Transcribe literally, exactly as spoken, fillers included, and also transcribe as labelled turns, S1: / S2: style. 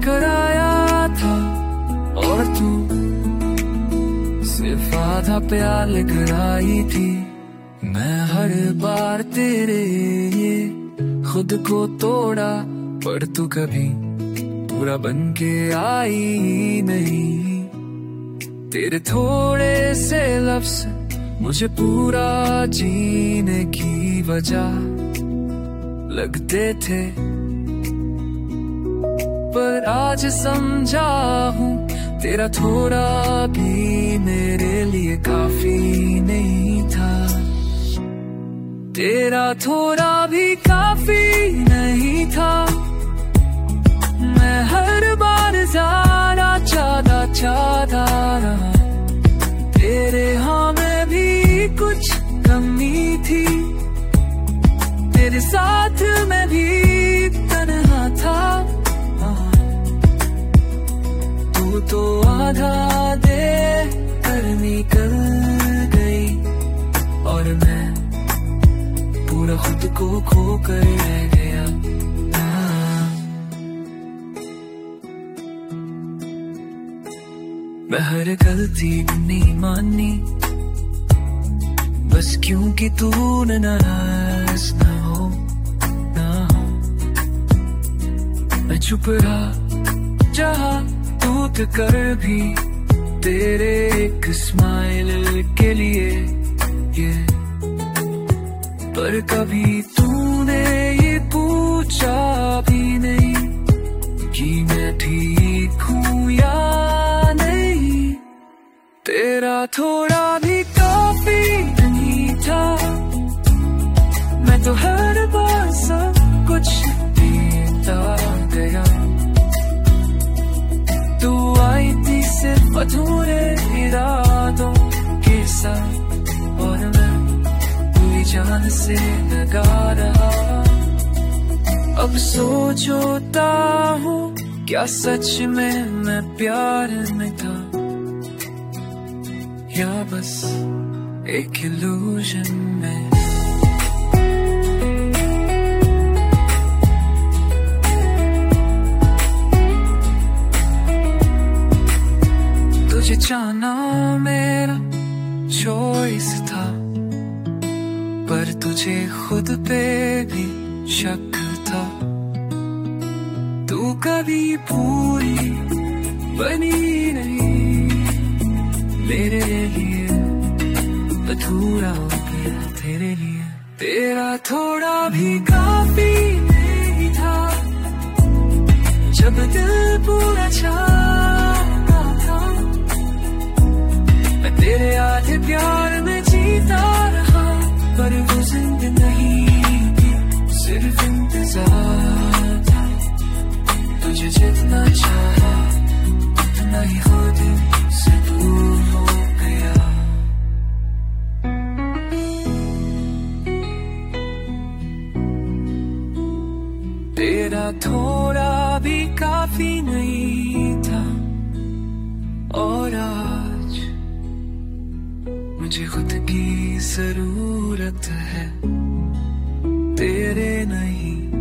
S1: कर आया था और तू सिर्फ आधा प्यार लेकर आई थी। मैं हर बार तेरे ये खुद को तोड़ा, पर तू कभी पूरा बन के आई नहीं। तेरे थोड़े से लफ्ज मुझे पूरा जीने की वजह लगते थे, पर आज समझा हूँ तेरा थोड़ा भी मेरे लिए काफी नहीं था। तेरा थोड़ा भी काफी नहीं था। मैं हर बार ज्यादा चाहता चाहता रहा, तेरे हाँ में भी कुछ कमी थी। तेरे साथ मैं भी तन्हा था। तू तो आधा दे कर निकल गई और मैं पूरा खुद को खो कर रह गया। मैं हर गलती नहीं मानी, बस क्योंकि तू नाराज ना हो ना हो। मैं चुप रहा जहाँ टूट कर भी तेरे एक स्माइल के लिए ये, पर कभी तूने ये पूछा भी नहीं कि मैं ठीक हूँ या नहीं। तेरा थोड़ा भी काफी नहीं था। मैं तो हर बार सब कुछ देता गया। तू आई थी सिर्फ अधूरे इरादों के साथ और मैं जान से लगा रहा। अब सोचता हूँ क्या सच में मैं प्यार में था या बस एक इल्यूजन में। तुझे जाना मेरा चॉइस था, पर तुझे खुद पे भी शक था। तू कभी पूरी बनी नहीं मेरे लिए, अधूरा हो गया तेरे लिए। तेरा थोड़ा भी काफी नहीं था। जब दिल पूरा चाहता था, मैं तेरे आधे प्यार में जीता रहा। पर वो जिंदगी थी सिर्फ इंतजार था। तुझे जितना चाहा उतना ही खुद से दूर हो गया। तेरा थोड़ा भी काफी नहीं था और आज मुझे खुद की जरूरत है, तेरे नहीं।